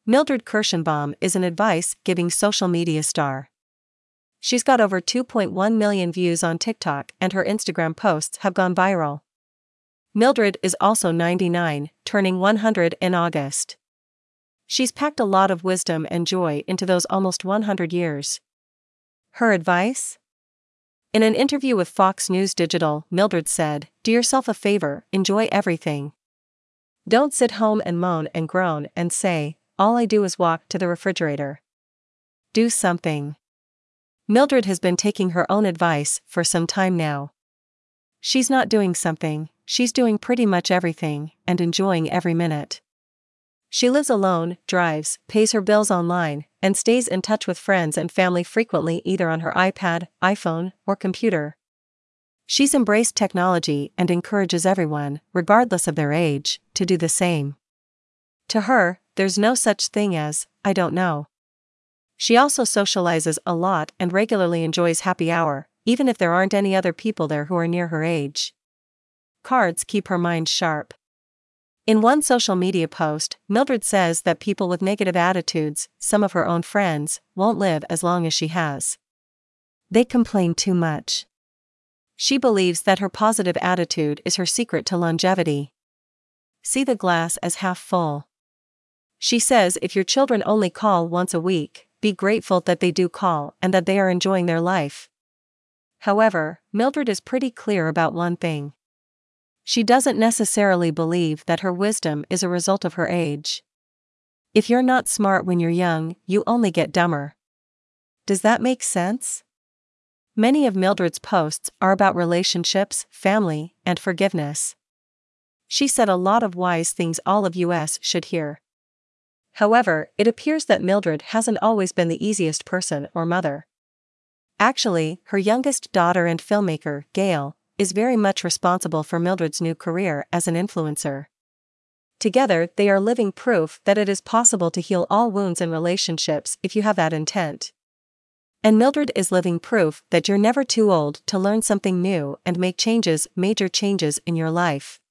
Mildred Kirschenbaum is an advice-giving social media star. She's got over 2.1 million views on TikTok and her Instagram posts have gone viral. Mildred is also 99, turning 100 in August. She's packed a lot of wisdom and joy into those almost 100 years. Her advice? In an interview with Fox News Digital, Mildred said, "Do yourself a favor, enjoy everything. Don't sit home and moan and groan and say, 'All I do is walk to the refrigerator.' Do something." Mildred has been taking her own advice for some time now. She's not doing something, she's doing pretty much everything, and enjoying every minute. She lives alone, drives, pays her bills online, and stays in touch with friends and family frequently either on her iPad, iPhone, or computer. She's embraced technology and encourages everyone, regardless of their age, to do the same. To her, there's no such thing as, "I don't know." She also socializes a lot and regularly enjoys happy hour, even if there aren't any other people there who are near her age. Cards keep her mind sharp. In one social media post, Mildred says that people with negative attitudes, some of her own friends, won't live as long as she has. They complain too much. She believes that her positive attitude is her secret to longevity. See the glass as half full. She says if your children only call once a week, be grateful that they do call and that they are enjoying their life. However, Mildred is pretty clear about one thing. She doesn't necessarily believe that her wisdom is a result of her age. If you're not smart when you're young, you only get dumber. Does that make sense? Many of Mildred's posts are about relationships, family, and forgiveness. She said a lot of wise things all of us should hear. However, it appears that Mildred hasn't always been the easiest person or mother. Actually, her youngest daughter and filmmaker, Gail, is very much responsible for Mildred's new career as an influencer. Together, they are living proof that it is possible to heal all wounds in relationships if you have that intent. And Mildred is living proof that you're never too old to learn something new and make changes, major changes in your life.